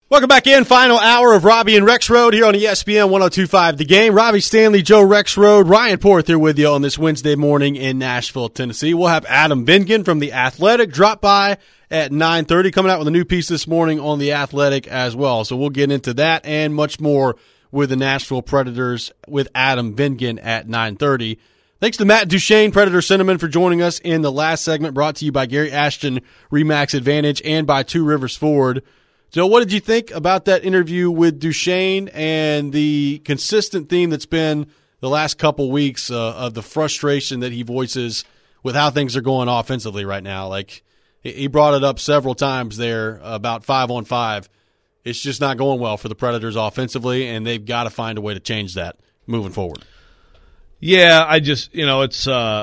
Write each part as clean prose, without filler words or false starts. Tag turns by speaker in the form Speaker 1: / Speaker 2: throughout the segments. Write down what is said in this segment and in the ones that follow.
Speaker 1: Welcome back in. Final hour of Robbie and Rex Road here on ESPN 102.5 The Game. Robbie Stanley, Joe Rex Road, Ryan Porth here with you on this Wednesday morning in Nashville, Tennessee. We'll have Adam Vingan from The Athletic drop by at 9:30, coming out with a new piece this morning on The Athletic as well. So we'll get into that and much more with the Nashville Predators with Adam Vingan at 9:30. Thanks to Matt Duchene, Predator Sentiment, for joining us in the last segment, brought to you by Gary Ashton, Remax Advantage, and by Two Rivers Ford. So what did you think about that interview with Duchene and the consistent theme that's been the last couple weeks of the frustration that he voices with how things are going offensively right now? Like, he brought it up several times there about 5-on-5. It's just not going well for the Predators offensively, and they've got to find a way to change that moving forward.
Speaker 2: Yeah, I just, it's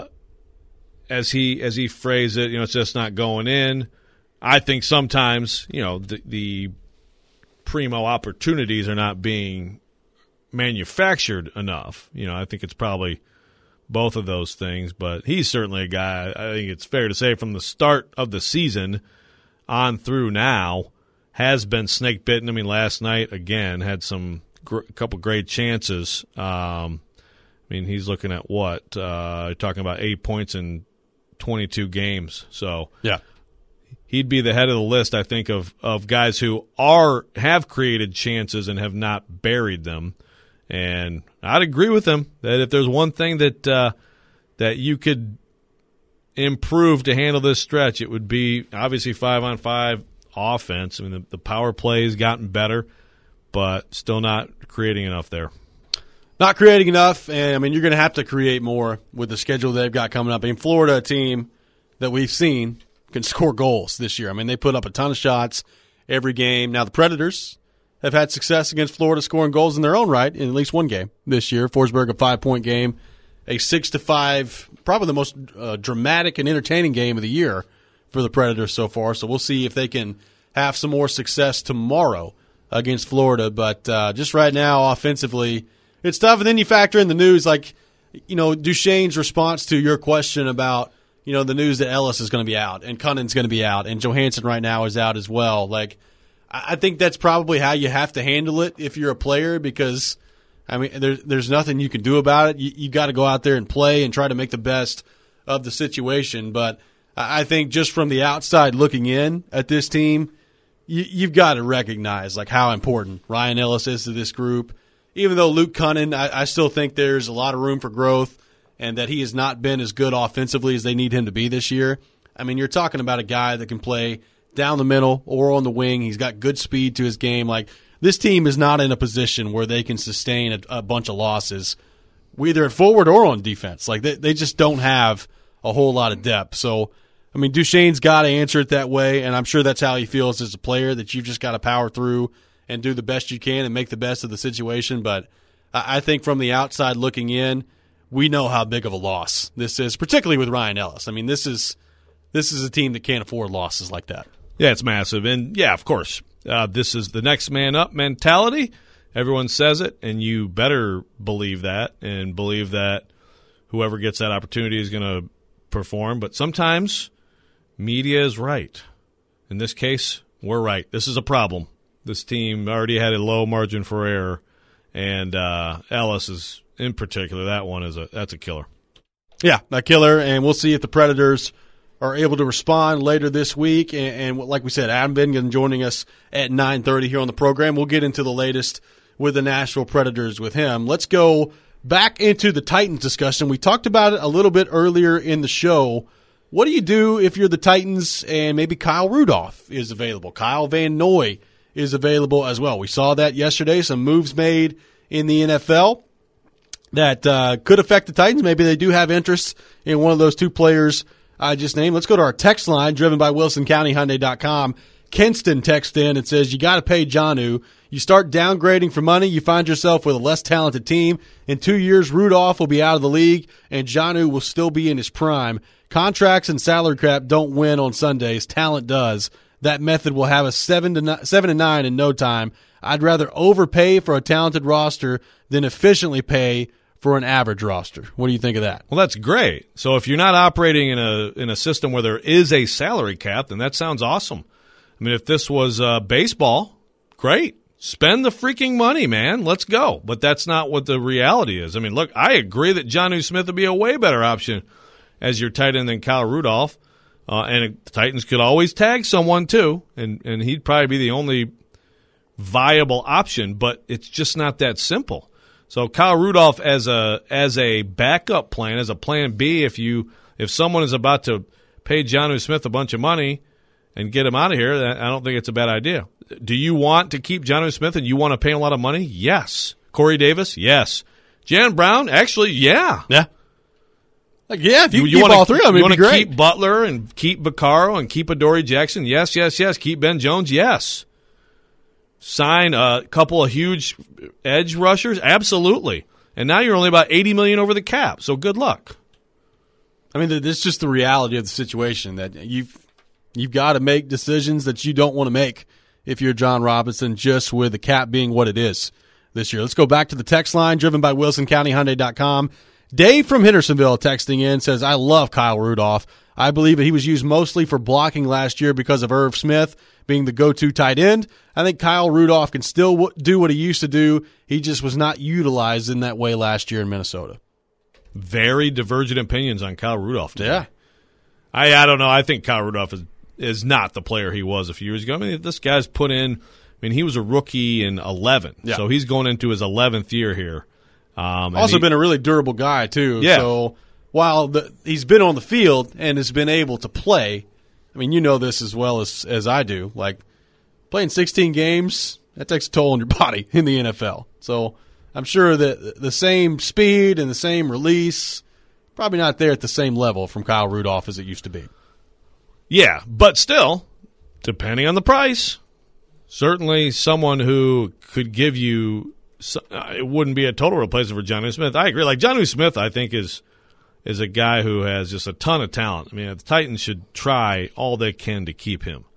Speaker 2: as he phrased it, it's just not going in. I think sometimes, the primo opportunities are not being manufactured enough. I think it's probably both of those things, but he's certainly a guy, I think it's fair to say, from the start of the season on through now, has been snake bitten. I mean, last night, again, had a couple great chances. He's looking at what? Talking about 8 points in 22 games. So, yeah. He'd be the head of the list, I think, of guys who have created chances and have not buried them. And I'd agree with him that if there's one thing that you could improve to handle this stretch, it would be obviously 5-on-5 offense. I mean, the power play has gotten better, but still not creating enough there.
Speaker 1: Not creating enough, and you're going to have to create more with the schedule they've got coming up. Florida, a team that we've seen, can score goals this year. They put up a ton of shots every game. Now, the Predators have had success against Florida scoring goals in their own right in at least one game this year. Forsberg, a 5-point game, a 6-5, probably the most dramatic and entertaining game of the year for the Predators so far. So we'll see if they can have some more success tomorrow against Florida. But just right now, offensively, it's tough. And then you factor in the news, like, Duchene's response to your question about, the news that Ellis is going to be out and Cunning's going to be out and Johansson right now is out as well. Like, I think that's probably how you have to handle it if you're a player, because, there's nothing you can do about it. You got to go out there and play and try to make the best of the situation. But I think just from the outside looking in at this team, you've got to recognize, like, how important Ryan Ellis is to this group. Even though Luke Cunning, I still think there's a lot of room for growth, and that he has not been as good offensively as they need him to be this year. You're talking about a guy that can play down the middle or on the wing. He's got good speed to his game. Like, this team is not in a position where they can sustain a bunch of losses, either at forward or on defense. Like, they just don't have a whole lot of depth. So, Duchene's got to answer it that way, and I'm sure that's how he feels as a player, that you've just got to power through and do the best you can and make the best of the situation. But I think from the outside looking in, we know how big of a loss this is, particularly with Ryan Ellis. This is a team that can't afford losses like that.
Speaker 2: Yeah, it's massive. And, yeah, of course, this is the next man up mentality. Everyone says it, and you better believe that, and believe that whoever gets that opportunity is going to perform. But sometimes media is right. In this case, we're right. This is a problem. This team already had a low margin for error, and Ellis is, in particular, that's a killer.
Speaker 1: Yeah, a killer, and we'll see if the Predators are able to respond later this week. And like we said, Adam Vingan joining us at 9:30 here on the program. We'll get into the latest with the Nashville Predators with him. Let's go back into the Titans discussion. We talked about it a little bit earlier in the show. What do you do if you're the Titans and maybe Kyle Rudolph is available? Kyle Van Noy is available as well. We saw that yesterday, some moves made in the NFL that could affect the Titans. Maybe they do have interest in one of those two players I just named. Let's go to our text line, driven by WilsonCountyHyundai.com. Kenston texts in and says, you got to pay Jonnu. You start downgrading for money, you find yourself with a less talented team. In 2 years, Rudolph will be out of the league, and Jonnu will still be in his prime. Contracts and salary cap don't win on Sundays. Talent does. That method will have us 7-9 in no time. I'd rather overpay for a talented roster than efficiently pay for an average roster. What do you think of that?
Speaker 2: Well, that's great. So if you're not operating in a system where there is a salary cap, then that sounds awesome. If this was baseball, great. Spend the freaking money, man. Let's go. But that's not what the reality is. I mean, look, I agree that Jonnu Smith would be a way better option as your tight end than Kyle Rudolph. And the Titans could always tag someone too, and he'd probably be the only viable option, but it's just not that simple. So Kyle Rudolph as a backup plan, as a plan B, if someone is about to pay Jonnu Smith a bunch of money and get him out of here, I don't think it's a bad idea. Do you want to keep Jonnu Smith and you want to pay him a lot of money? Yes. Corey Davis? Yes. Jan Brown? Actually, yeah.
Speaker 1: Yeah. Like, yeah, if you keep
Speaker 2: wanna,
Speaker 1: all three of them,
Speaker 2: you
Speaker 1: it'd be great.
Speaker 2: Keep Butler and keep Vaccaro and keep Adoree Jackson? Yes, yes, yes. Keep Ben Jones? Yes. Sign a couple of huge edge rushers? Absolutely. And now you're only about $80 million over the cap, so good luck.
Speaker 1: I mean, it's just the reality of the situation that you've got to make decisions that you don't want to make if you're John Robinson, just with the cap being what it is this year. Let's go back to the text line, driven by WilsonCountyHyundai.com. Dave from Hendersonville texting in says, I love Kyle Rudolph. I believe that he was used mostly for blocking last year because of Irv Smith being the go-to tight end. I think Kyle Rudolph can still do what he used to do. He just was not utilized in that way last year in Minnesota.
Speaker 2: Very divergent opinions on Kyle Rudolph today.
Speaker 1: Yeah.
Speaker 2: I don't know. I think Kyle Rudolph is not the player he was a few years ago. I mean, this guy's put in – he was a rookie in 11,
Speaker 1: yeah.
Speaker 2: So he's going into his 11th year here.
Speaker 1: Also been a really durable guy, too.
Speaker 2: Yeah.
Speaker 1: So while he's been on the field and has been able to play, I mean, you know this as well as I do. Like, playing 16 games, that takes a toll on your body in the NFL. So I'm sure that the same speed and the same release, probably not there at the same level from Kyle Rudolph as it used to be.
Speaker 2: Yeah, but still, depending on the price, certainly someone who could give you it wouldn't be a total replacement for Jonnu Smith. I agree. Like, Jonnu Smith, I think, is a guy who has just a ton of talent. I mean, the Titans should try all they can to keep him.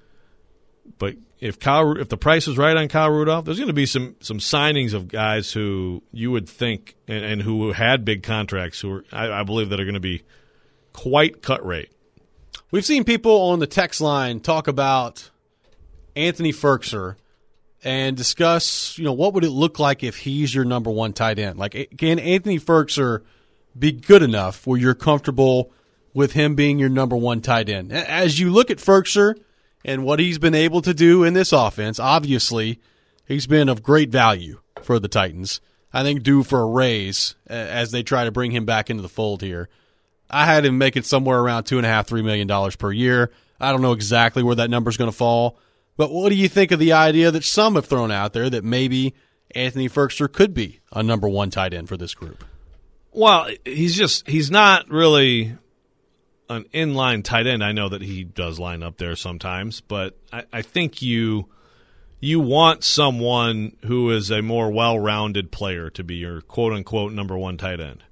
Speaker 2: But if the price is right on Kyle Rudolph, there's going to be some signings of guys who you would think and who had big contracts who I believe that are going to be quite cut rate.
Speaker 1: We've seen people on the text line talk about Anthony Firkser and discuss, what would it look like if he's your number one tight end? Like, can Anthony Firkser be good enough where you're comfortable with him being your number one tight end? As you look at Firkser and what he's been able to do in this offense, obviously he's been of great value for the Titans. I think due for a raise as they try to bring him back into the fold here. I had him make it somewhere around $2.5–3 million per year. I don't know exactly where that number's going to fall. But what do you think of the idea that some have thrown out there that maybe Anthony Firkser could be a number one tight end for this group?
Speaker 2: Well, he's not really an inline tight end. I know that he does line up there sometimes, but I think you want someone who is a more well-rounded player to be your quote-unquote number one tight end.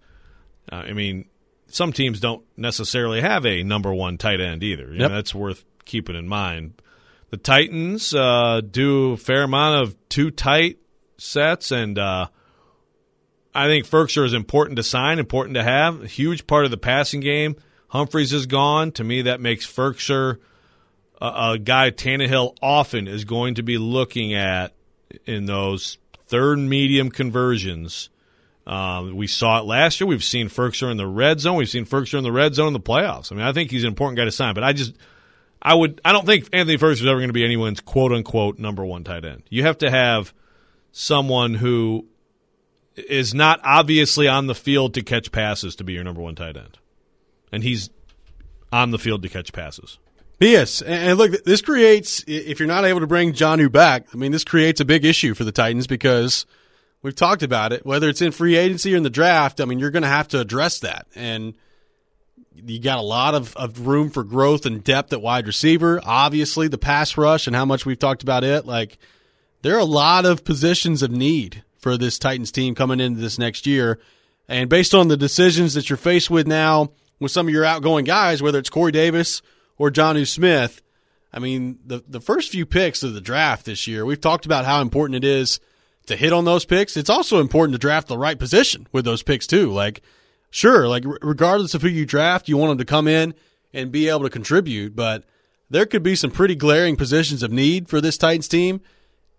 Speaker 2: Some teams don't necessarily have a number one tight end either.
Speaker 1: Yep.
Speaker 2: That's worth keeping in mind. The Titans do a fair amount of two tight sets, and I think Firkser is important to sign, important to have. A huge part of the passing game. Humphreys is gone. To me, that makes Firkser a guy Tannehill often is going to be looking at in those third and conversions. We saw it last year. We've seen Firkser in the red zone. We've seen Firkser in the red zone in the playoffs. I think he's an important guy to sign, but I don't think Anthony Firkser is ever going to be anyone's quote-unquote number one tight end. You have to have someone who is not obviously on the field to catch passes to be your number one tight end. And he's on the field to catch passes.
Speaker 1: Yes, and look, this creates, if you're not able to bring Jonnu back, this creates a big issue for the Titans because we've talked about it, whether it's in free agency or in the draft, you're going to have to address that. And you got a lot of room for growth and depth at wide receiver. Obviously, the pass rush and how much we've talked about it. There are a lot of positions of need for this Titans team coming into this next year. And based on the decisions that you're faced with now with some of your outgoing guys, whether it's Corey Davis or Jonnu Smith, the first few picks of the draft this year, we've talked about how important it is to hit on those picks. It's also important to draft the right position with those picks too. Sure, regardless of who you draft, you want them to come in and be able to contribute, but there could be some pretty glaring positions of need for this Titans team,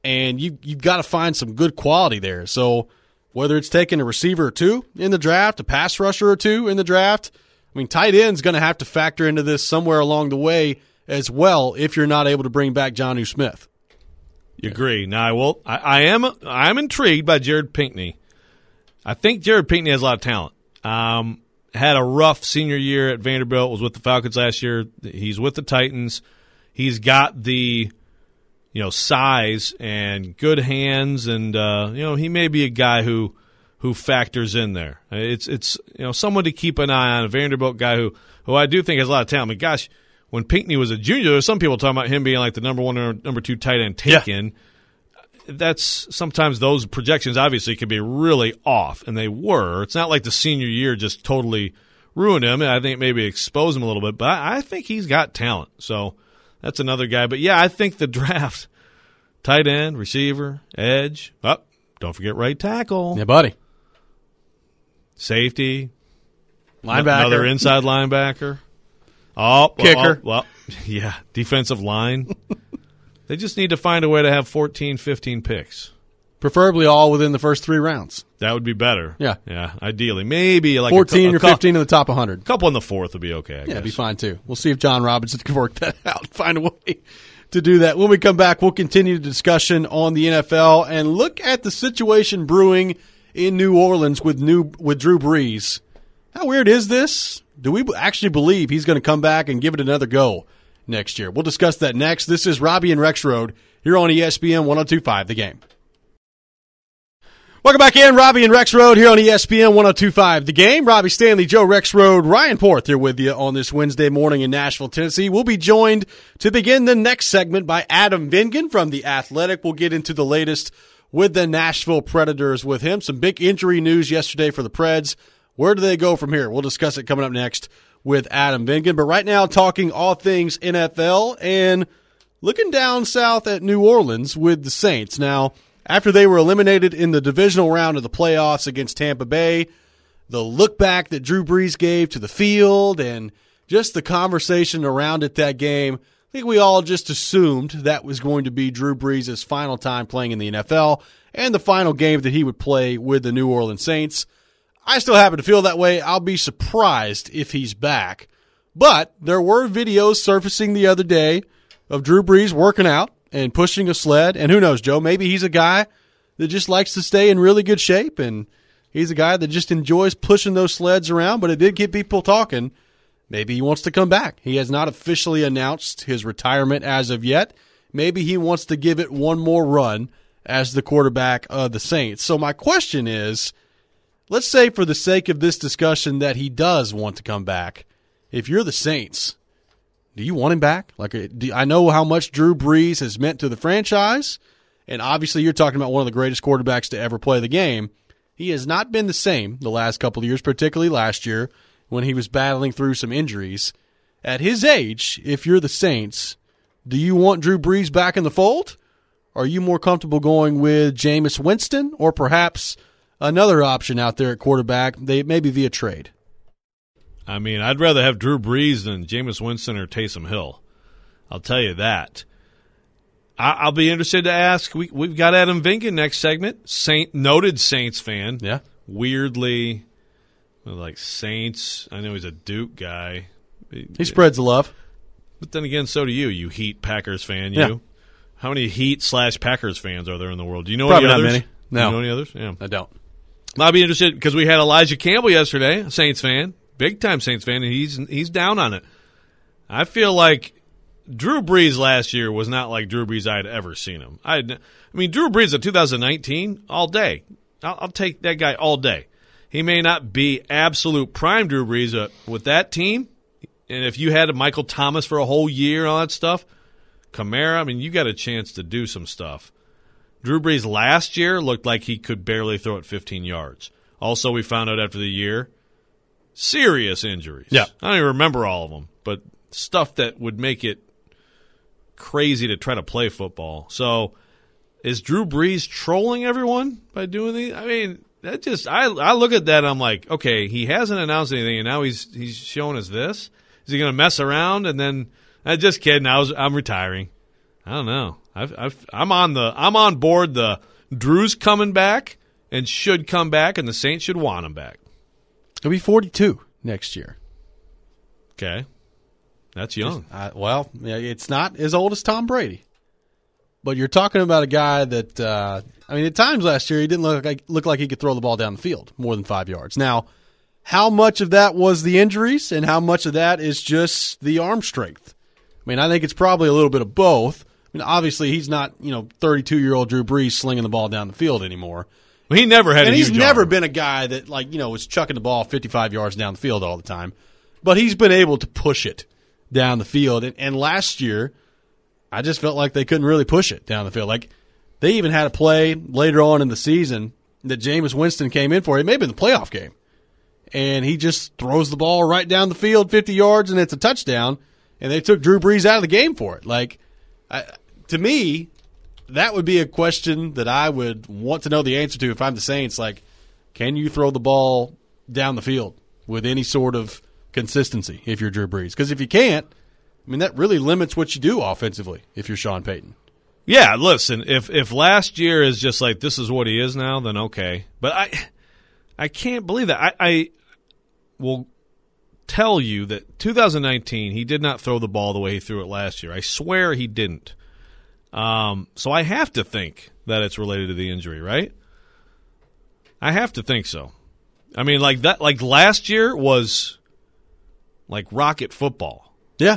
Speaker 1: and you've got to find some good quality there. So whether it's taking a receiver or two in the draft, a pass rusher or two in the draft, I mean, tight end's going to have to factor into this somewhere along the way as well if you're not able to bring back Jonnu Smith.
Speaker 2: You agree. Now, I am intrigued by Jared Pinkney. I think Jared Pinkney has a lot of talent. Had a rough senior year at Vanderbilt, was with the Falcons last year. He's with the Titans. He's got the size and good hands, and he may be a guy who factors in there. It's someone to keep an eye on, a Vanderbilt guy who I do think has a lot of talent. I mean, gosh, when Pinkney was a junior, there were some people talking about him being like the number one or number two tight end taken. Yeah. That's sometimes those projections obviously can be really off, and they were. It's not like the senior year just totally ruined him. I think maybe exposed him a little bit, but I think he's got talent. So that's another guy. But, yeah, I think the draft, tight end, receiver, edge. Oh, don't forget right tackle.
Speaker 1: Yeah, buddy.
Speaker 2: Safety.
Speaker 1: Linebacker.
Speaker 2: Another inside linebacker. Oh,
Speaker 1: kicker.
Speaker 2: Well, yeah, defensive line. They just need to find a way to have 14, 15 picks.
Speaker 1: Preferably all within the first 3 rounds.
Speaker 2: That would be better.
Speaker 1: Yeah.
Speaker 2: Yeah, ideally. Maybe like
Speaker 1: 14 or 15 in the top 100.
Speaker 2: A couple in the fourth would be okay, I guess.
Speaker 1: Yeah, it'd be fine too. We'll see if John Robinson can work that out, find a way to do that. When we come back, we'll continue the discussion on the NFL and look at the situation brewing in New Orleans with Drew Brees. How weird is this? Do we actually believe he's going to come back and give it another go next year? We'll discuss that next. This is Robbie and Rexroad here on ESPN 102.5 The Game. Welcome back in. Robbie and Rexroad here on ESPN 102.5 The Game. Robbie Stanley, Joe Rexroad, Ryan Porth here with you on this Wednesday morning in Nashville, Tennessee. We'll be joined to begin the next segment by Adam Vingan from The Athletic. We'll get into the latest with the Nashville Predators with him. Some big injury news yesterday for the Preds. Where do they go from here? We'll discuss it coming up next with Adam Vingan. But right now, talking all things NFL and looking down south at New Orleans with the Saints. Now, after they were eliminated in the divisional round of the playoffs against Tampa Bay, the look back that Drew Brees gave to the field and just the conversation around it that game, I think we all just assumed that was going to be Drew Brees' final time playing in the NFL and the final game that he would play with the New Orleans Saints. I still happen to feel that way. I'll be surprised if he's back. But there were videos surfacing the other day of Drew Brees working out and pushing a sled. And who knows, Joe, maybe he's a guy that just likes to stay in really good shape, and he's a guy that just enjoys pushing those sleds around. But it did get people talking. Maybe he wants to come back. He has not officially announced his retirement as of yet. Maybe he wants to give it one more run as the quarterback of the Saints. So my question is, let's say for the sake of this discussion that he does want to come back. If you're the Saints, do you want him back? I know how much Drew Brees has meant to the franchise, and obviously you're talking about one of the greatest quarterbacks to ever play the game. He has not been the same the last couple of years, particularly last year when he was battling through some injuries. At his age, if you're the Saints, do you want Drew Brees back in the fold? Are you more comfortable going with Jameis Winston or perhaps another option out there at quarterback, maybe via trade?
Speaker 2: I mean, I'd rather have Drew Brees than Jameis Winston or Taysom Hill. I'll tell you that. I'll be interested to ask. We've got Adam Vingan next segment, noted Saints fan.
Speaker 1: Yeah.
Speaker 2: Weirdly, like Saints. I know he's a Duke guy.
Speaker 1: He spreads the love.
Speaker 2: But then again, so do you Heat Packers fan.
Speaker 1: Yeah.
Speaker 2: How many Heat/Packers fans are there in the world? Do you know
Speaker 1: Probably
Speaker 2: any others?
Speaker 1: Not many. No.
Speaker 2: Do you know any others? Yeah.
Speaker 1: I don't.
Speaker 2: I'll be interested because we had Elijah Campbell yesterday, a Saints fan, big-time Saints fan, and he's down on it. I feel like Drew Brees last year was not like Drew Brees I had ever seen him. I mean, Drew Brees of 2019, all day. I'll take that guy all day. He may not be absolute prime Drew Brees, but with that team, and if you had Michael Thomas for a whole year and all that stuff, Kamara, I mean, you got a chance to do some stuff. Drew Brees last year looked like he could barely throw it 15 yards. Also, we found out after the year, serious injuries.
Speaker 1: Yeah.
Speaker 2: I don't even remember all of them, but stuff that would make it crazy to try to play football. So is Drew Brees trolling everyone by doing these? I mean, that just I look at that and I'm like, okay, he hasn't announced anything and now he's showing us this. Is he going to mess around and then just kidding, I'm retiring. I don't know. I'm on board. The Drew's coming back and should come back, and the Saints should want him back.
Speaker 1: He'll be 42 next year.
Speaker 2: Okay, that's young.
Speaker 1: It's not as old as Tom Brady, but you're talking about a guy that at times last year he didn't look like he could throw the ball down the field more than 5 yards. Now, how much of that was the injuries, and how much of that is just the arm strength? I mean, I think it's probably a little bit of both. I mean, obviously, he's not 32-year-old Drew Brees slinging the ball down the field anymore.
Speaker 2: Well, he never had,
Speaker 1: and
Speaker 2: a huge
Speaker 1: he's never
Speaker 2: arm.
Speaker 1: been a guy that was chucking the ball 55 yards down the field all the time. But he's been able to push it down the field. And last year, I just felt like they couldn't really push it down the field. Like, they even had a play later on in the season that Jameis Winston came in for. It may have been the playoff game. And he just throws the ball right down the field 50 yards, and it's a touchdown. And they took Drew Brees out of the game for it. Like, to me, that would be a question that I would want to know the answer to if I'm the Saints. Like, can you throw the ball down the field with any sort of consistency if you're Drew Brees? Because if you can't, that really limits what you do offensively if you're Sean Payton.
Speaker 2: Yeah, listen, if last year is just like this is what he is now, then okay. But I can't believe that. I will tell you that 2019 he did not throw the ball the way he threw it last year. I swear he didn't. So I have to think that it's related to the injury, right? I have to think so. I mean, like last year was like rocket football.
Speaker 1: Yeah.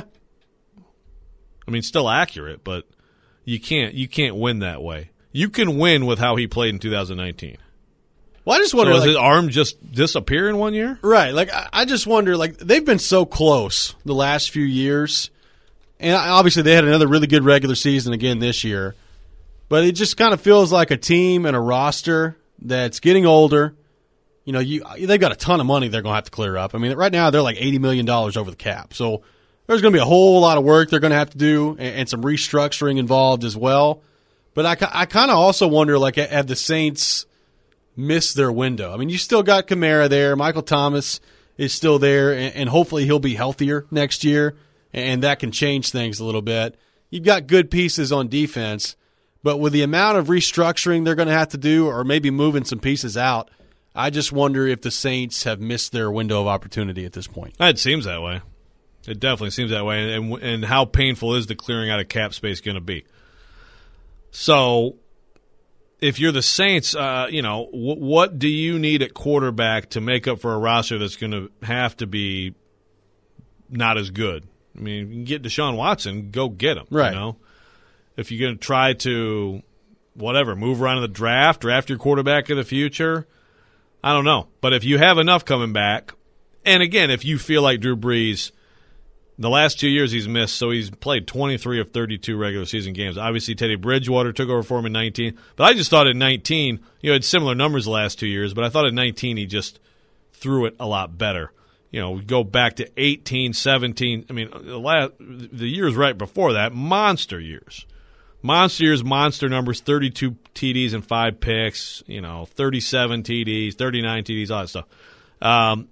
Speaker 2: I mean, still accurate, but you can't win that way. You can win with how he played in 2019.
Speaker 1: Well, I just wonder,
Speaker 2: so does his arm just disappear in 1 year?
Speaker 1: Right. Like, I just wonder, like, they've been so close the last few years. And obviously they had another really good regular season again this year. But it just kind of feels like a team and a roster that's getting older. They've got a ton of money they're going to have to clear up. I mean, right now they're like $80 million over the cap. So there's going to be a whole lot of work they're going to have to do and some restructuring involved as well. But I kind of also wonder, like, have the Saints missed their window? I mean, you still got Kamara there. Michael Thomas is still there, and hopefully he'll be healthier next year, and that can change things a little bit. You've got good pieces on defense, but with the amount of restructuring they're going to have to do or maybe moving some pieces out, I just wonder if the Saints have missed their window of opportunity at this point.
Speaker 2: It seems that way. It definitely seems that way. And how painful is the clearing out of cap space going to be? So if you're the Saints, what do you need at quarterback to make up for a roster that's going to have to be not as good? I mean, if you can get Deshaun Watson, go get him.
Speaker 1: Right.
Speaker 2: If you're going to try to, move around in the draft your quarterback of the future, I don't know. But if you have enough coming back, and again, if you feel like Drew Brees, the last 2 years he's missed, so he's played 23 of 32 regular season games. Obviously, Teddy Bridgewater took over for him in 19. But I just thought in 19, he had similar numbers the last 2 years, but I thought in 19 he just threw it a lot better. We go back to 18, 17. I mean, the years right before that, monster years. Monster numbers, 32 TDs and 5 picks, 37 TDs, 39 TDs, all that stuff.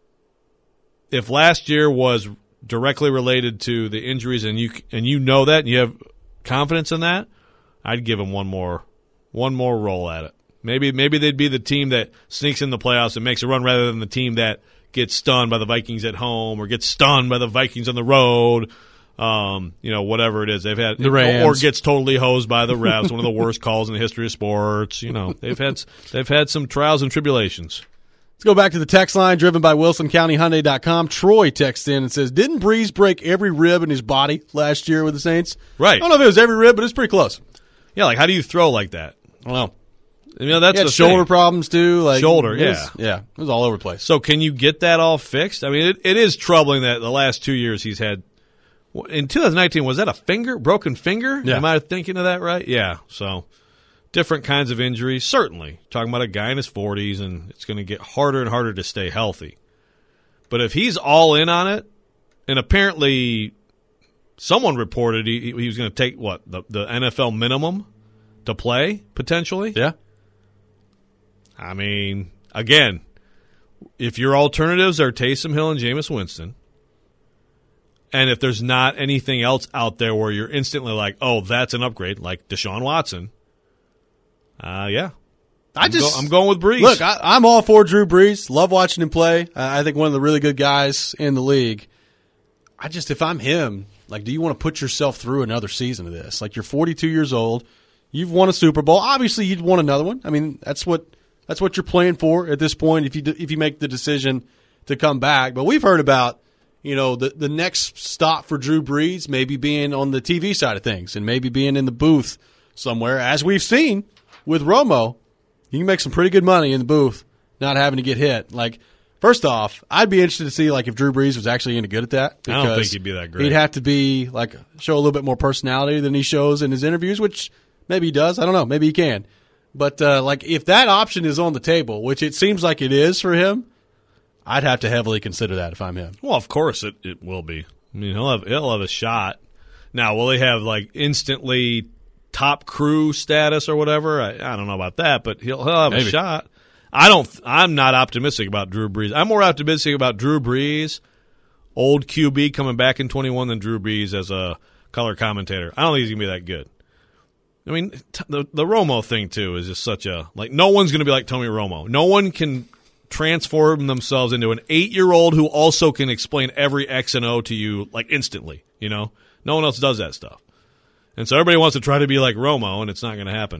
Speaker 2: If last year was directly related to the injuries and you know that and you have confidence in that, I'd give him one more roll at it. Maybe they'd be the team that sneaks in the playoffs and makes a run rather than the team that gets stunned by the Vikings at home or gets stunned by the Vikings on the road. Whatever it is they've had,
Speaker 1: the Rams.
Speaker 2: Or gets totally hosed by the refs. One of the worst calls in the history of sports. They've had some trials and tribulations.
Speaker 1: Let's go back to the text line driven by WilsonCountyHyundai.com. Troy texts in and says, "Didn't Breeze break every rib in his body last year with the Saints?"
Speaker 2: Right.
Speaker 1: I don't know if it was every rib, but it's pretty close.
Speaker 2: Yeah, like how do you throw like that?
Speaker 1: I don't
Speaker 2: That's
Speaker 1: know.
Speaker 2: the
Speaker 1: He had shoulder
Speaker 2: thing.
Speaker 1: problems too. Like
Speaker 2: Shoulder,
Speaker 1: it was all over the place.
Speaker 2: So can you get that all fixed? I mean, it is troubling that the last 2 years he's had. In 2019, was that a broken finger?
Speaker 1: Yeah.
Speaker 2: Am I thinking of that right? Yeah. So different kinds of injuries, certainly. Talking about a guy in his 40s, and it's going to get harder and harder to stay healthy. But if he's all in on it, and apparently someone reported he was going to take, the NFL minimum to play, potentially?
Speaker 1: Yeah.
Speaker 2: I mean, again, if your alternatives are Taysom Hill and Jameis Winston, And if there's not anything else out there where you're instantly like, oh, that's an upgrade, like Deshaun Watson, yeah. I'm going with Brees.
Speaker 1: Look, I'm all for Drew Brees. Love watching him play. I think one of the really good guys in the league. If I'm him, like, do you want to put yourself through another season of this? Like, you're 42 years old. You've won a Super Bowl. Obviously, you'd want another one. I mean, that's what you're playing for at this point if you make the decision to come back. But we've heard about, the next stop for Drew Brees maybe being on the TV side of things and maybe being in the booth somewhere. As we've seen with Romo, you can make some pretty good money in the booth not having to get hit. Like, first off, I'd be interested to see if Drew Brees was actually any good at that.
Speaker 2: I don't think he'd be that great.
Speaker 1: He'd have to be show a little bit more personality than he shows in his interviews, which maybe he does. I don't know. Maybe he can. But if that option is on the table, which it seems like it is for him, I'd have to heavily consider that if I'm him.
Speaker 2: Well, of course it will be. I mean, he'll have a shot. Now, will he have instantly top crew status or whatever? I don't know about that, but he'll have a shot. I'm not optimistic about Drew Brees. I'm more optimistic about Drew Brees, old QB coming back in 21, than Drew Brees as a color commentator. I don't think he's gonna be that good. I mean, the Romo thing too is just such a no one's gonna be like Tony Romo. No one can transform themselves into an 8-year-old who also can explain every X and O to you instantly. No one else does that stuff. And so everybody wants to try to be like Romo, and it's not going to happen.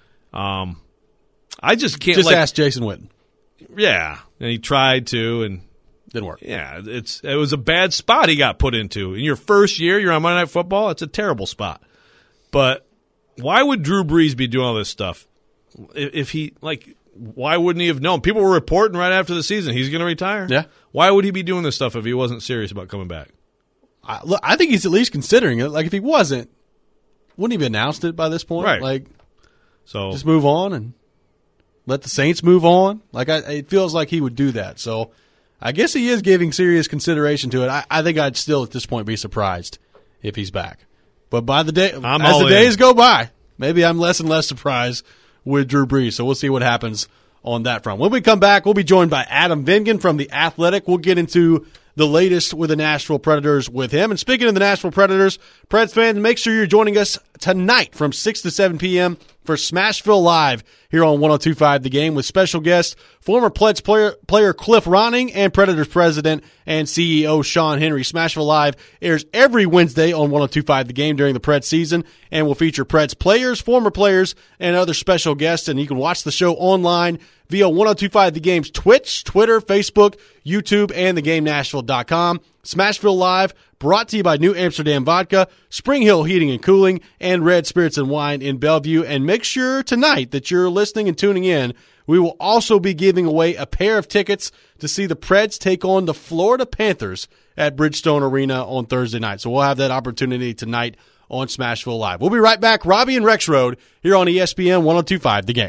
Speaker 2: I just can't.
Speaker 1: Just ask Jason Witten.
Speaker 2: Yeah, and he tried to, and
Speaker 1: didn't work.
Speaker 2: Yeah, it was a bad spot he got put into. In your first year, you're on Monday Night Football. It's a terrible spot. But why would Drew Brees be doing all this stuff? If he why wouldn't he have known? People were reporting right after the season he's going to retire.
Speaker 1: Yeah.
Speaker 2: Why would he be doing this stuff if he wasn't serious about coming back?
Speaker 1: I think he's at least considering it. If he wasn't, wouldn't he have announced it by this point?
Speaker 2: Right.
Speaker 1: So just move on and let the Saints move on. It feels like he would do that. So I guess he is giving serious consideration to it. I think I'd still at this point be surprised if he's back. But as the days go by, maybe I'm less and less surprised with Drew Brees. So we'll see what happens on that front. When we come back, we'll be joined by Adam Vingan from The Athletic. We'll get into the latest with the Nashville Predators with him. And speaking of the Nashville Predators, Preds fans, make sure you're joining us tonight from 6 to 7 p.m. for Smashville Live here on 102.5 The Game with special guest, former Preds player Cliff Ronning and Predators president and CEO Sean Henry. Smashville Live airs every Wednesday on 102.5 The Game during the Preds season and will feature Preds players, former players, and other special guests. And you can watch the show online via 102.5 The Game's Twitch, Twitter, Facebook, YouTube, and theGameNashville.com. Smashville Live, brought to you by New Amsterdam Vodka, Spring Hill Heating and Cooling, and Red Spirits and Wine in Bellevue. And make sure tonight that you're listening and tuning in. We will also be giving away a pair of tickets to see the Preds take on the Florida Panthers at Bridgestone Arena on Thursday night. So we'll have that opportunity tonight on Smashville Live. We'll be right back. Robbie and Rexroad here on ESPN 102.5 The Game.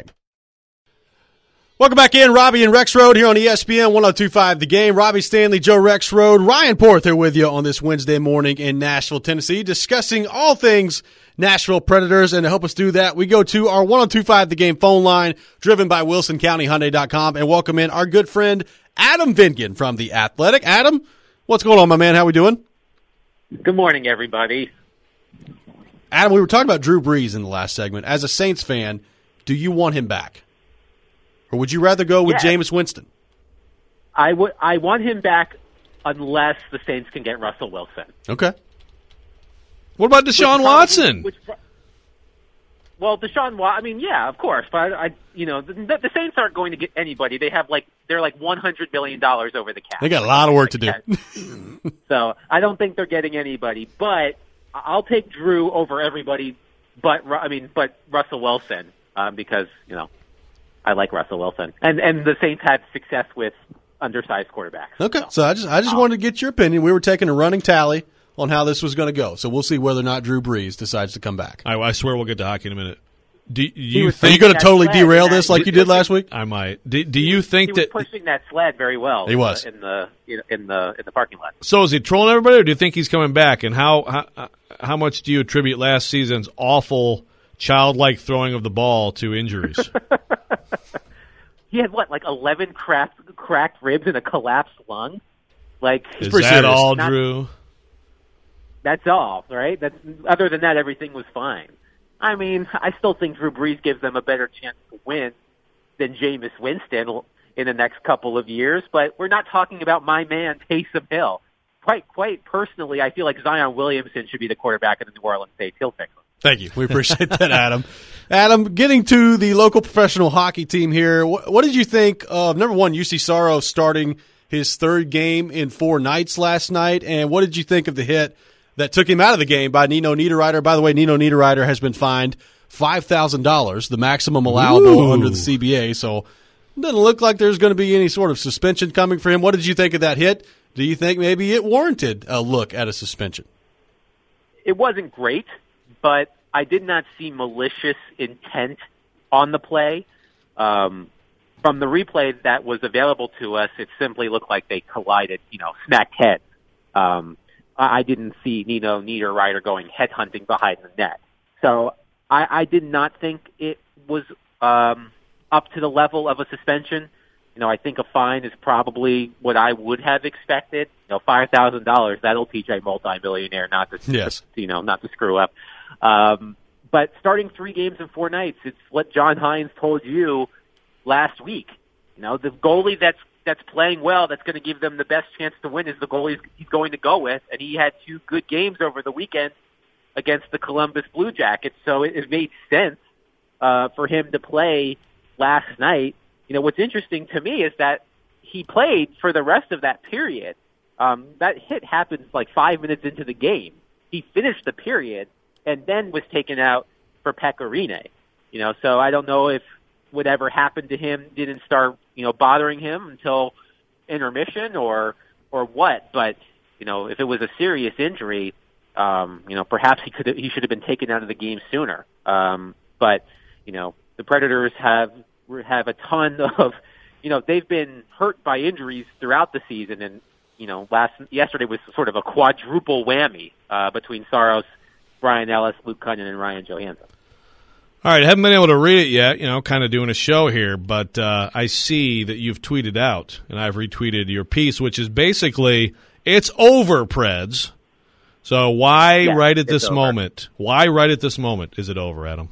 Speaker 1: Welcome back in, Robbie and Rexroad here on ESPN 102.5 The Game. Robbie Stanley, Joe Rexroad, Ryan Porth here with you on this Wednesday morning in Nashville, Tennessee, discussing all things Nashville Predators. And to help us do that, we go to our 102.5 The Game phone line, driven by WilsonCountyHyundai.com, and welcome in our good friend Adam Vingan from The Athletic. Adam, what's going on, my man? How we doing?
Speaker 3: Good morning, everybody.
Speaker 1: Adam, we were talking about Drew Brees in the last segment. As a Saints fan, do you want him back? Or would you rather go with Jameis Winston?
Speaker 3: I want him back unless the Saints can get Russell Wilson.
Speaker 1: Okay.
Speaker 2: What about Deshaun Watson?
Speaker 3: Well, Deshaun Watson, I mean, yeah, of course. But, the Saints aren't going to get anybody. They're $100 million over the cap.
Speaker 1: They got a lot of work to do.
Speaker 3: So I don't think they're getting anybody. But I'll take Drew over everybody but Russell Wilson because, I like Russell Wilson. And the Saints had success with undersized quarterbacks.
Speaker 1: Okay. So I just wanted to get your opinion. We were taking a running tally on how this was going to go. So we'll see whether or not Drew Brees decides to come back.
Speaker 2: I swear we'll get to hockey in a minute.
Speaker 1: Are you going to totally derail this like you did last week?
Speaker 2: I might. Do you think
Speaker 3: he was pushing that sled very well?
Speaker 1: He was
Speaker 3: in the parking lot.
Speaker 2: So is he trolling everybody, or do you think he's coming back? And how much do you attribute last season's awful childlike throwing of the ball to injuries?
Speaker 3: He had 11 cracked ribs and a collapsed lung.
Speaker 2: Is that all, Drew?
Speaker 3: That's all, right? Other than that, everything was fine. I mean, I still think Drew Brees gives them a better chance to win than Jameis Winston in the next couple of years, but we're not talking about my man Taysom Hill. Quite personally, I feel like Zion Williamson should be the quarterback of the New Orleans Saints. He'll fix them.
Speaker 1: Thank you. We appreciate that, Adam. Adam, getting to the local professional hockey team here, what did you think of, number one, UC Saros starting his third game in 4 nights last night, and what did you think of the hit that took him out of the game by Nino Niederreiter? By the way, Nino Niederreiter has been fined $5,000, the maximum allowable under the CBA, so it doesn't look like there's going to be any sort of suspension coming for him. What did you think of that hit? Do you think maybe it warranted a look at a suspension?
Speaker 3: It wasn't great, but I did not see malicious intent on the play. From the replay that was available to us, it simply looked like they collided, smacked heads. I didn't see Nino Niederreiter going headhunting behind the net. So I did not think it was up to the level of a suspension. I think a fine is probably what I would have expected. $5,000, that'll teach a multimillionaire not to screw up. But starting 3 games in 4 nights, it's what John Hines told you last week. The goalie that's playing well, that's going to give them the best chance to win, is the goalie he's going to go with, and he had 2 good games over the weekend against the Columbus Blue Jackets, so it made sense for him to play last night. What's interesting to me is that he played for the rest of that period. That hit happened like 5 minutes into the game. He finished the period and then was taken out for Pekka Rinne. So I don't know if whatever happened to him didn't start, bothering him until intermission or what. But, if it was a serious injury, perhaps he should have been taken out of the game sooner. But, the Predators have a ton of, they've been hurt by injuries throughout the season, and yesterday was sort of a quadruple whammy between Saros, Brian Ellis, Luke Cunningham, and Ryan Johansson.
Speaker 2: All right, I haven't been able to read it yet, kind of doing a show here, but I see that you've tweeted out, and I've retweeted your piece, which is basically, it's over, Preds. So why right at this moment? Why right at this moment is it over, Adam?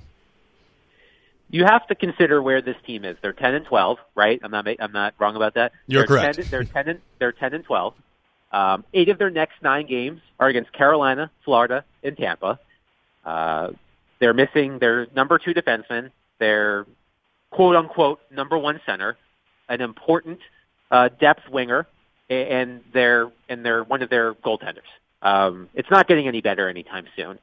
Speaker 3: You have to consider where this team is. They're 10-12, right? I'm not wrong about that.
Speaker 1: You're correct.
Speaker 3: They're 10-12. 8 of their next 9 games are against Carolina, Florida, and Tampa. They're missing their number 2 defenseman, their quote unquote number 1 center, an important depth winger, and they're one of their goaltenders. It's not getting any better anytime soon.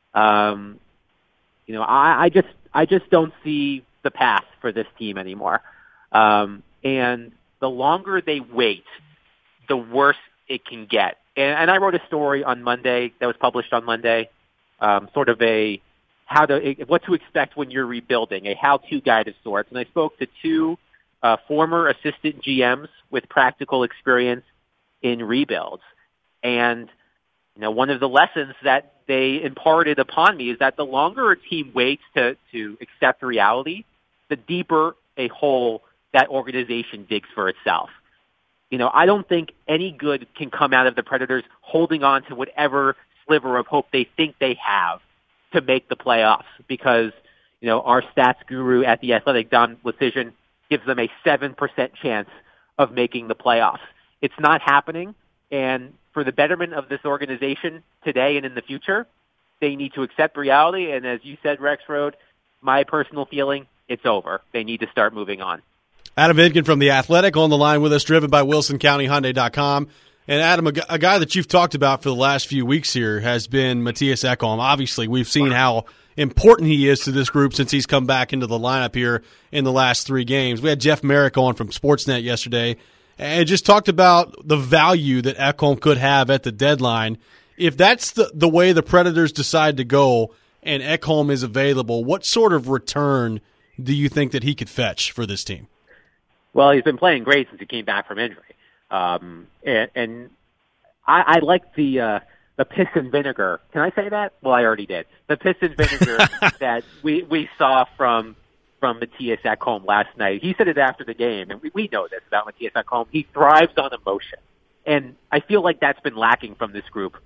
Speaker 3: I just don't see the path for this team anymore. And the longer they wait, the worse it can get. And I wrote a story on Monday that was published on Monday, sort of what to expect when you're rebuilding, a how-to guide of sorts. And I spoke to 2 former assistant GMs with practical experience in rebuilds. And one of the lessons that they imparted upon me is that the longer a team waits to accept reality, the deeper a hole that organization digs for itself. I don't think any good can come out of the Predators holding on to whatever sliver of hope they think they have to make the playoffs, because, our stats guru at The Athletic, Don Lucian, gives them a 7% chance of making the playoffs. It's not happening, and for the betterment of this organization today and in the future, they need to accept reality. And as you said, Rexrode, my personal feeling, it's over. They need to start moving on.
Speaker 1: Adam Vinkin from The Athletic on the line with us, driven by WilsonCountyHyundai.com. And Adam, a guy that you've talked about for the last few weeks here has been Mattias Ekholm. Obviously, we've seen how important he is to this group since he's come back into the lineup here in the last 3 games. We had Jeff Merrick on from Sportsnet yesterday and just talked about the value that Ekholm could have at the deadline. If that's the way the Predators decide to go and Ekholm is available, what sort of return do you think that he could fetch for this team?
Speaker 3: Well, he's been playing great since he came back from injury. And I like the piss and vinegar. Can I say that? Well, I already did. The piss and vinegar that we saw from Mattias Ekholm last night. He said it after the game, and we know this about Mattias Ekholm. He thrives on emotion. And I feel like that's been lacking from this group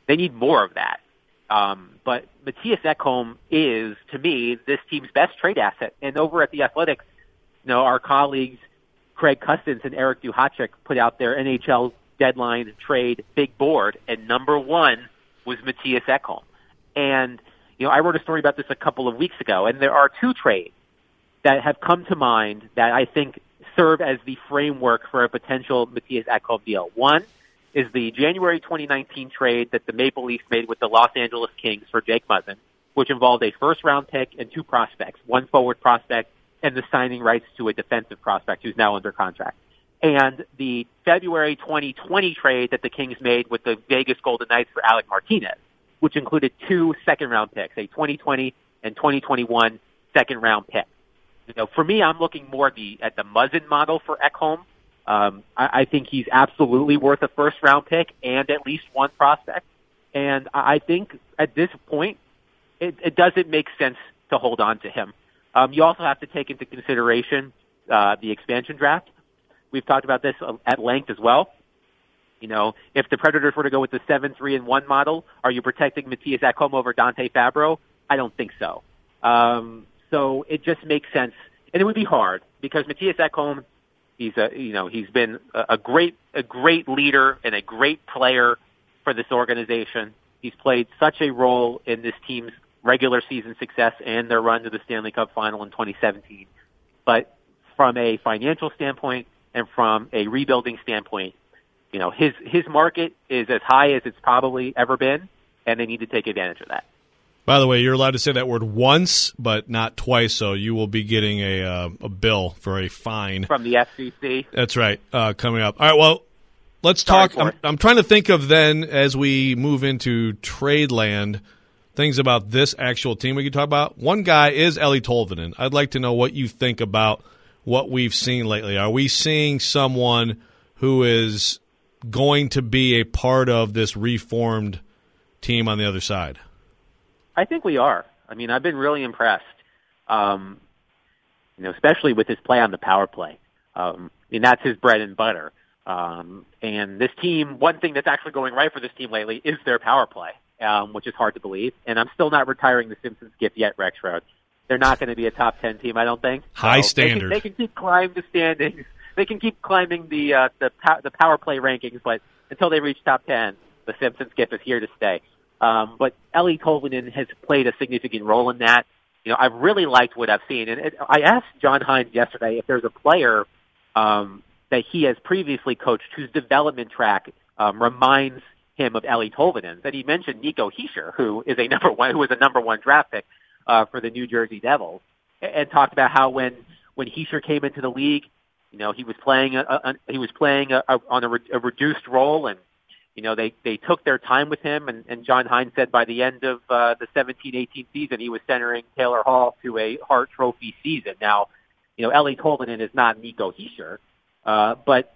Speaker 3: They need more of that. But Matthias Ekholm is, to me, this team's best trade asset. And over at The Athletic, our colleagues Craig Custance and Eric Duhacek put out their NHL deadline trade big board, and number one was Matthias Ekholm. And, I wrote a story about this a couple of weeks ago, and there are two trades that have come to mind that I think serve as the framework for a potential Matthias Ekholm deal. One is the January 2019 trade that the Maple Leafs made with the Los Angeles Kings for Jake Muzzin, which involved a first-round pick and two prospects, one forward prospect and the signing rights to a defensive prospect who's now under contract. And the February 2020 trade that the Kings made with the Vegas Golden Knights for Alec Martinez, which included two second-round picks, a 2020 and 2021 second-round pick. For me, I'm looking more at the Muzzin model for Ekholm. I think he's absolutely worth a first-round pick and at least one prospect. And I think at this point, it doesn't make sense to hold on to him. You also have to take into consideration the expansion draft. We've talked about this at length as well. If the Predators were to go with the 7-3-1 model, are you protecting Matthias Ekholm over Dante Fabro? I don't think so. So it just makes sense, and it would be hard because Matthias Ekholm, he's been a great leader and a great player for this organization. He's played such a role in this team's regular season success and their run to the Stanley Cup final in 2017. But from a financial standpoint and from a rebuilding standpoint, his market is as high as it's probably ever been, and they need to take advantage of that.
Speaker 2: By the way, you're allowed to say that word once, but not twice, so you will be getting a bill for a fine.
Speaker 3: From the FCC?
Speaker 2: That's right, coming up. All right, well, let's talk. I'm trying to think of then, as we move into trade land, things about this actual team we can talk about. One guy is Eeli Tolvanen. I'd like to know what you think about what we've seen lately. Are we seeing someone who is going to be a part of this reformed team on the other side?
Speaker 3: I think we are. I've been really impressed, especially with his play on the power play. That's his bread and butter. And this team, one thing that's actually going right for this team lately is their power play, which is hard to believe. And I'm still not retiring the Simpsons gift yet, Rexrode. They're not going to be a top 10 team, I don't think.
Speaker 2: High standard.
Speaker 3: They can keep climbing the standings. They can keep climbing the power play rankings, but until they reach top 10, the Simpsons gift is here to stay. But Eeli Tolvanen has played a significant role in that. I've really liked what I've seen. And I asked John Hines yesterday if there's a player that he has previously coached whose development track reminds him of Eeli Tolvanen. That he mentioned Nico Hischier, who was a number one draft pick for the New Jersey Devils, and talked about how when Hischier came into the league, he was playing on a reduced role, and they took their time with him, and John Hines said by the end of the 17-18 season, he was centering Taylor Hall to a Hart Trophy season. Now, Eeli Tolvanen is not Nico Hischier, but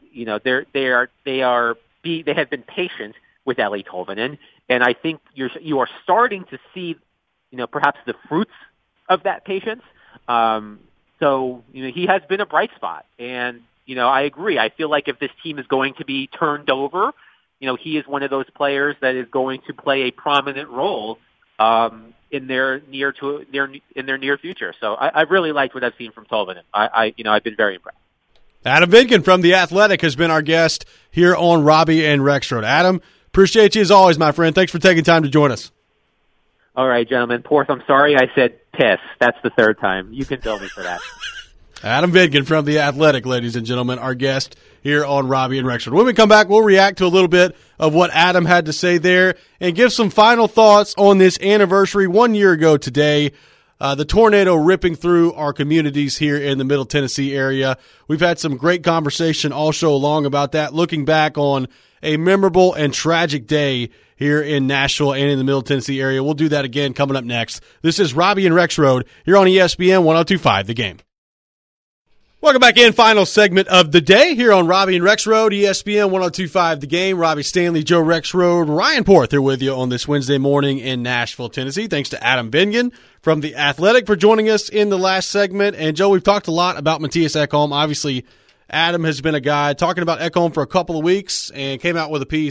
Speaker 3: they have been patient with Eeli Tolvanen, and I think you are starting to see, perhaps the fruits of that patience. So he has been a bright spot, and I agree. I feel like if this team is going to be turned over, he is one of those players that is going to play a prominent role in their near future. So I really liked what I've seen from Tolvanen. I've been very impressed.
Speaker 1: Adam Vinkin from The Athletic has been our guest here on Robbie and Rexrode. Adam, appreciate you as always, my friend. Thanks for taking time to join us.
Speaker 3: All right, gentlemen. Porth, I'm sorry I said piss. That's the third time. You can bill me for that.
Speaker 1: Adam Vinkin from The Athletic, ladies and gentlemen, our guest here on Robbie and Rexrode. When we come back, we'll react to a little bit of what Adam had to say there and give some final thoughts on this anniversary 1 year ago today. The tornado ripping through our communities here in the Middle Tennessee area. We've had some great conversation all show long about that, looking back on a memorable and tragic day here in Nashville and in the Middle Tennessee area. We'll do that again coming up next. This is Robbie and Rexrode here on ESPN 102.5 The Game. Welcome back in. Final segment of the day here on Robbie and Rexrode, ESPN 102.5 The Game. Robbie Stanley, Joe Rexrode, Ryan Porth here with you on this Wednesday morning in Nashville, Tennessee. Thanks to Adam Vinkin from The Athletic for joining us in the last segment. And, Joe, we've talked a lot about Matthias Ekholm. Obviously, Adam has been a guy talking about Ekholm for a couple of weeks and came out with a piece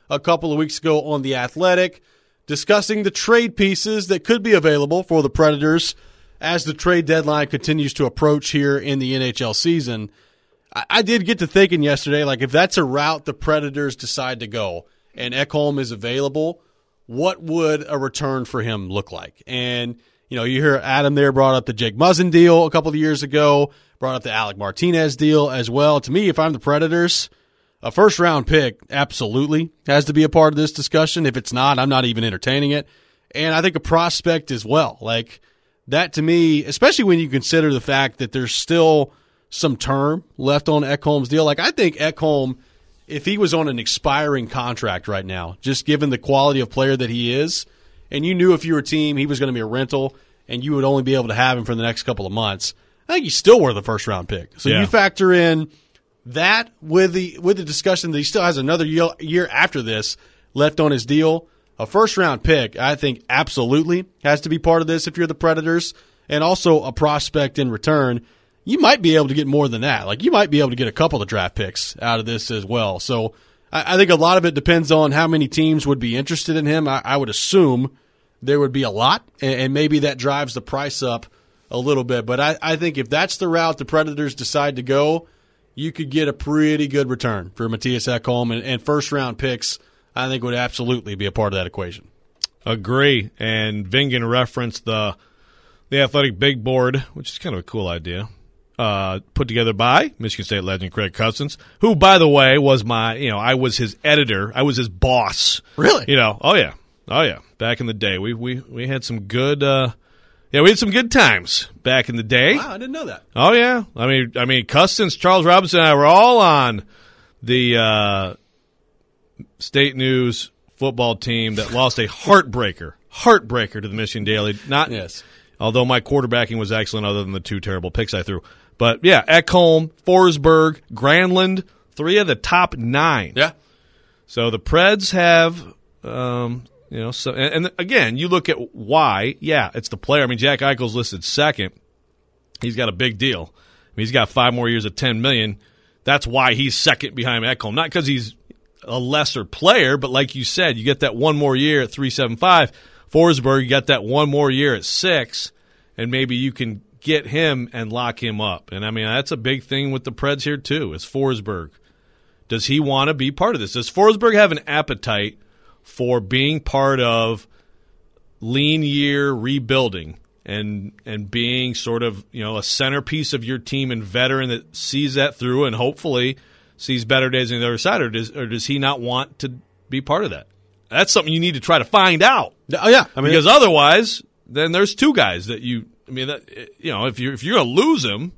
Speaker 1: a couple of weeks ago on The Athletic, discussing the trade pieces that could be available for the Predators as the trade deadline continues to approach here in the NHL season. I did get to thinking yesterday, like if that's a route the Predators decide to go and Ekholm is available, what would a return for him look like? And, you hear Adam there brought up the Jake Muzzin deal a couple of years ago, brought up the Alec Martinez deal as well. To me, if I'm the Predators, a first-round pick absolutely has to be a part of this discussion. If it's not, I'm not even entertaining it. And I think a prospect as well. Like, that to me, especially when you consider the fact that there's still some term left on Ekholm's deal. Like, I think Ekholm, if he was on an expiring contract right now, just given the quality of player that he is, and you knew if you were a team he was going to be a rental and you would only be able to have him for the next couple of months, I think he's still worth a first-round pick. So you factor in that with the discussion that he still has another year after this left on his deal. A first-round pick, I think, absolutely has to be part of this if you're the Predators, and also a prospect in return. You might be able to get more than that. Like, you might be able to get a couple of draft picks out of this as well. So I think a lot of it depends on how many teams would be interested in him. I would assume there would be a lot, and maybe that drives the price up a little bit. But I think if that's the route the Predators decide to go, you could get a pretty good return for Mattias Ekholm, and first-round picks I think would absolutely be a part of that equation.
Speaker 2: Agree. And Vingan referenced the Athletic Big Board, which is kind of a cool idea, put together by Michigan State legend Craig Cousins, who, by the way, was I was his editor. I was his boss.
Speaker 1: Really?
Speaker 2: Oh yeah. Back in the day, we had some good, we had some good times back in the day.
Speaker 1: Wow, I didn't know that.
Speaker 2: Oh yeah. I mean, Cousins, Charles Robinson, and I were all on the State News football team that lost a heartbreaker to the Michigan Daily.
Speaker 1: Yes.
Speaker 2: Although my quarterbacking was excellent other than the two terrible picks I threw. But, yeah, Ekholm, Forsberg, Granlund, 3 of the top 9.
Speaker 1: Yeah.
Speaker 2: So the Preds have, and again, you look at why. Yeah, it's the player. I mean, Jack Eichel's listed second. He's got a big deal. He's got 5 more years at $10 million. That's why he's second behind Ekholm. Not because he's a lesser player, but like you said, you get that 1 more year at $3.75. Forsberg, you got that 1 more year at $6, and maybe you can get him and lock him up. And, I mean, that's a big thing with the Preds here, too, is Forsberg. Does he want to be part of this? Does Forsberg have an appetite for being part of lean year rebuilding and being sort of, a centerpiece of your team and veteran that sees that through and hopefully sees better days on the other side, or does he not want to be part of that? That's something you need to try to find out.
Speaker 1: Oh yeah,
Speaker 2: because otherwise, then there's 2 guys that if you're going to lose him,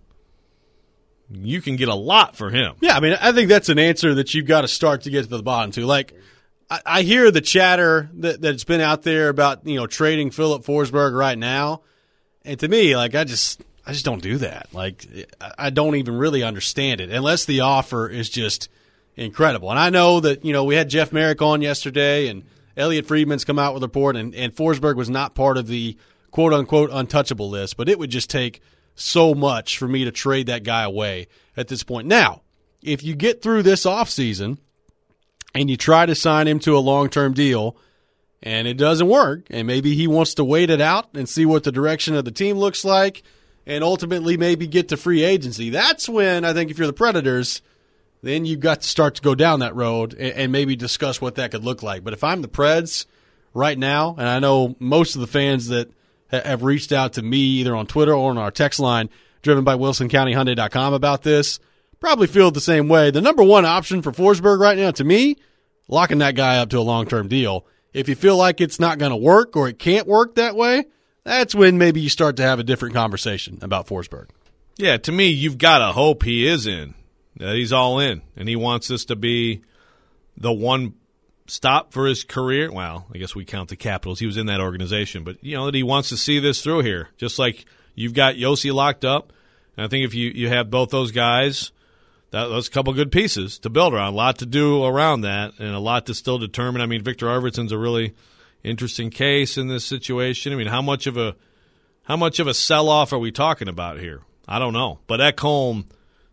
Speaker 2: you can get a lot for him.
Speaker 1: Yeah, I mean, I think that's an answer that you've got to start to get to the bottom to. Like, I hear the chatter that's been out there about trading Philip Forsberg right now, and to me, like, I just don't do that. Like, I don't even really understand it unless the offer is just incredible. And I know that, we had Jeff Merrick on yesterday and Elliot Friedman's come out with a report, and Forsberg was not part of the quote-unquote untouchable list, but it would just take so much for me to trade that guy away at this point. Now, if you get through this offseason and you try to sign him to a long-term deal and it doesn't work, and maybe he wants to wait it out and see what the direction of the team looks like and ultimately maybe get to free agency, that's when I think if you're the Predators, then you've got to start to go down that road and maybe discuss what that could look like. But if I'm the Preds right now, and I know most of the fans that have reached out to me either on Twitter or on our text line driven by WilsonCountyHyundai.com about this, probably feel the same way. The number one option for Forsberg right now, to me, locking that guy up to a long-term deal. If you feel like it's not going to work or it can't work that way, that's when maybe you start to have a different conversation about Forsberg.
Speaker 2: Yeah, to me, you've got to hope he is in. That he's all in, and he wants this to be the one stop for his career. Well, I guess we count the Capitals. He was in that organization. But, that he wants to see this through here. Just like you've got Yossi locked up. And I think if you have both those guys, that's a couple good pieces to build around. A lot to do around that and a lot to still determine. I mean, Victor Arvidsson's a really interesting case in this situation. I mean, how much of a sell-off are we talking about here? I don't know. But Ekholm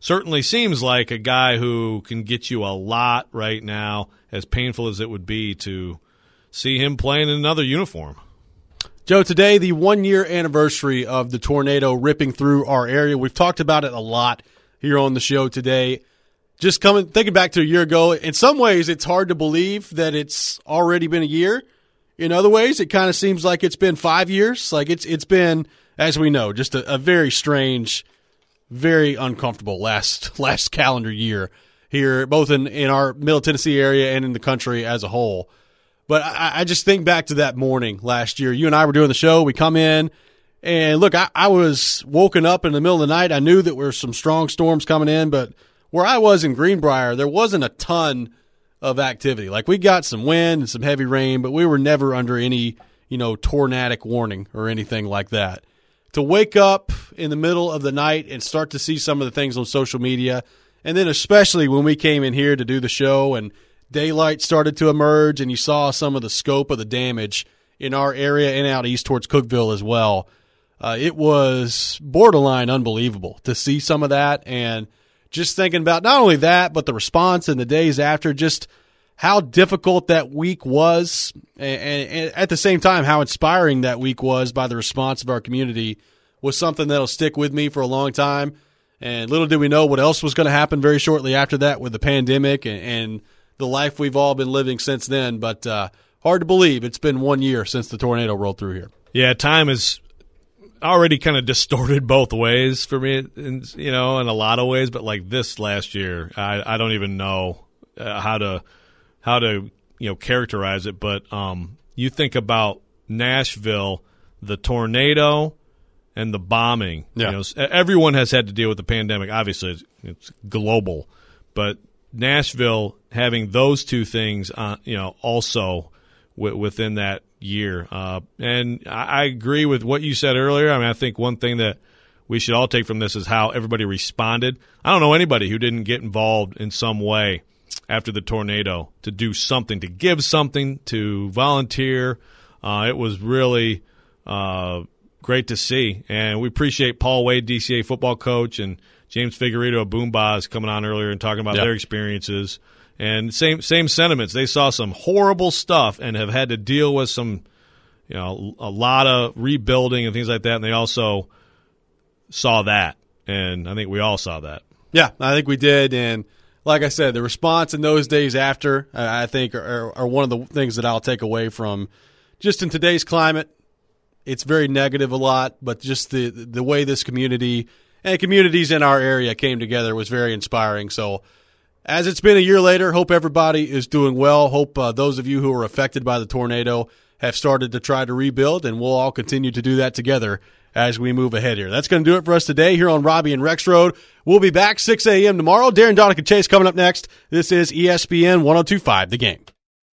Speaker 2: certainly seems like a guy who can get you a lot right now, as painful as it would be to see him playing in another uniform.
Speaker 1: Joe, today, the 1-year anniversary of the tornado ripping through our area. We've talked about it a lot here on the show today. Just thinking back to a year ago, in some ways it's hard to believe that it's already been a year. In other ways, it kind of seems like it's been 5 years. Like it's been, as we know, just a very strange, very uncomfortable last calendar year here, both in our Middle Tennessee area and in the country as a whole. But I just think back to that morning last year. You and I were doing the show. We come in, and look, I was woken up in the middle of the night. I knew that there were some strong storms coming in, but where I was in Greenbrier, there wasn't a ton of activity. Like, we got some wind and some heavy rain, but we were never under any, tornadic warning or anything like that. To wake up in the middle of the night and start to see some of the things on social media, and then especially when we came in here to do the show and daylight started to emerge and you saw some of the scope of the damage in our area and out east towards Cookeville as well, it was borderline unbelievable to see some of that. And just thinking about not only that, but the response in the days after, just how difficult that week was, and at the same time how inspiring that week was by the response of our community, was something that'll stick with me for a long time. And little did we know what else was going to happen very shortly after that with the pandemic and the life we've all been living since then. But hard to believe it's been 1 year since the tornado rolled through here.
Speaker 2: Yeah, time is already kind of distorted both ways for me, in a lot of ways. But like this last year, I don't even know how to characterize it. But you think about Nashville, the tornado, and the bombing.
Speaker 1: Yeah.
Speaker 2: Everyone has had to deal with the pandemic. Obviously, it's global, but Nashville having those two things, also within that year. And I agree with what you said earlier. I mean, I think one thing that we should all take from this is how everybody responded. I don't know anybody who didn't get involved in some way after the tornado to do something, to give something, to volunteer. It was really great to see. And we appreciate Paul Wade, DCA football coach, and James Figueredo of Boom Baz coming on earlier and talking about their experiences. And same sentiments. They saw some horrible stuff and have had to deal with some, a lot of rebuilding and things like that. And they also saw that. And I think we all saw that.
Speaker 1: Yeah, I think we did. And like I said, the response in those days after, I think, are one of the things that I'll take away from just in today's climate. It's very negative a lot, but just the way this community and communities in our area came together was very inspiring. So as it's been a year later, hope everybody is doing well. Hope those of you who were affected by the tornado have started to try to rebuild, and we'll all continue to do that together as we move ahead here. That's going to do it for us today here on Robbie and Rex Road. We'll be back 6 a.m. tomorrow. Darren Donick and Chase coming up next. This is ESPN 102.5 The Game.